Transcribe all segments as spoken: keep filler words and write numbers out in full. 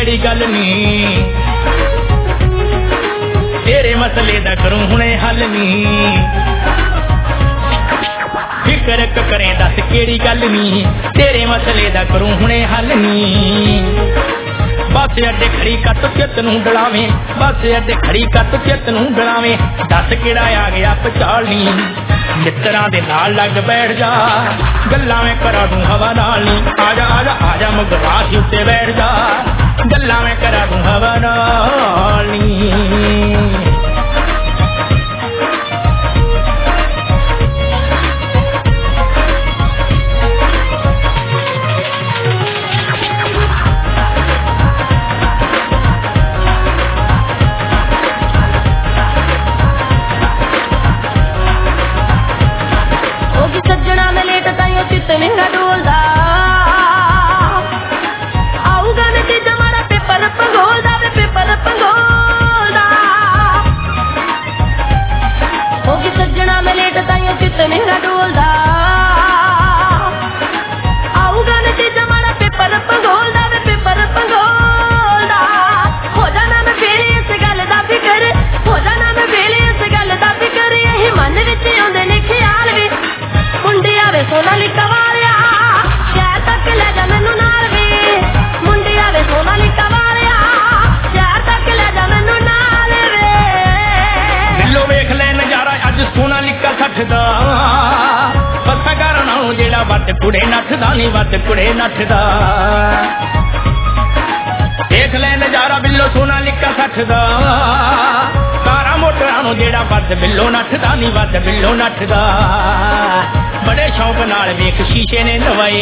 केड़ी गल नी तेरे मसले दा करूं हुणे हल नी फिकर करें दस केड़ी गल नी तेरे मसले दा करूं हुणे हल नी बस अड्डे खड़ी कत चित नूं डलावे बस अड्डे खड़ी कत चित नूं डलावे दस केड़ा आ गया पचाली मित्रां दे नाल लग बैठ जा गल्लां मैं करा दूं हवा नाल नी आजा आजा आजा मगरास उत्ते बैठ जा गल्लां मैं करा दूं हवा नाल नी मेरा डोलदा आऊगा न तेज हमारा पेपर पंगोलदा पेपर पंगोलदा होगी सज्जना में लेट ताइयों चित मेरा डोलदा आऊगा न तेज हमारा पेपर पंगोलदा पेपर पंगोलदा हो जाना मैं फेरे इस गल दा फिकर हो जाना मैं फेरे इस गल दा फिकर यही मन विच आउंदे ने ख्याल वे मुंडे आवे सोना लिखा पता करना जेड़ा वट कुड़े नठदा नी वट कुड़े नठदा देख ले नजारा बिल्लो सोना लिखा सठदा कारा मोटरा जेड़ा वट बिल्लो नठदा नी वट बिल्लो नठदा बड़े शौक नाल वेख शीशे ने लवाए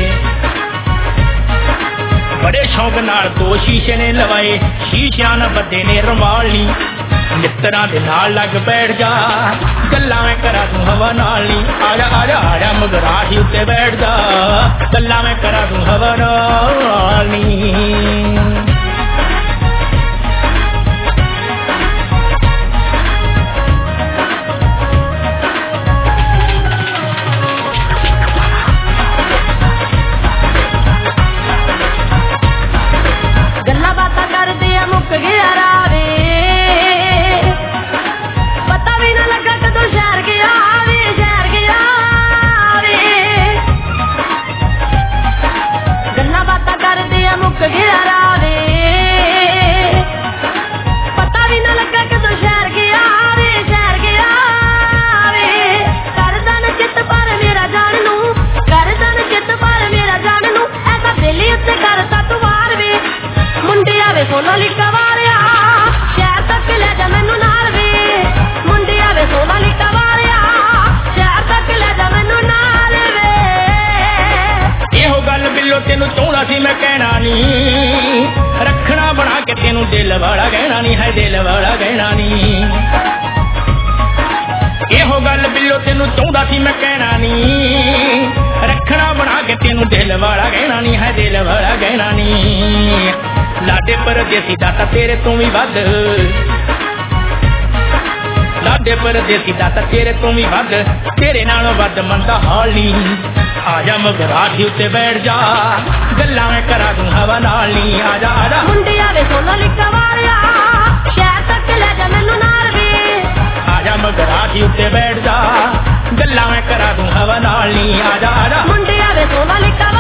बड़े शौक नाल दो शीशे ने लवाए शीशियां न बदे ने रुमाल नी मित्रां दे नाल लग बैठ जा गल्लां मैं करा दूं हवा नाल नी आजा आजा आजा मगराही उत्ते बैठ जा गल्लां मैं करा दूं हवा नाल नी रखना बना के तेनू दिल वाला कहना नी है दिल वाला कहना नी एहो गल बिल्लो तेनू चाहता सी मैं कहना नी रखना बना के तेनू दिल वाला कहना नी है दिल वाला कहना नी लाडे परदेसी दाता तेरे तू भी वध लाडे परदेसी दाता तेरे तू भी वध तेरे नालों वध मनदा हाल नी आजा मगराठी उत्ते बैठ जा गल्लां मैं करा दूं हवा नाल नी आजा आजा मुंडे आवे सोना लिखा वालिया शहर तक ले जा मैनू नाल वे आजा मगराठी उत्ते बैठ जा गल्लां मैं करा दूं हवा नाल नी आजा आजा मुंडे आवे सोना लिखा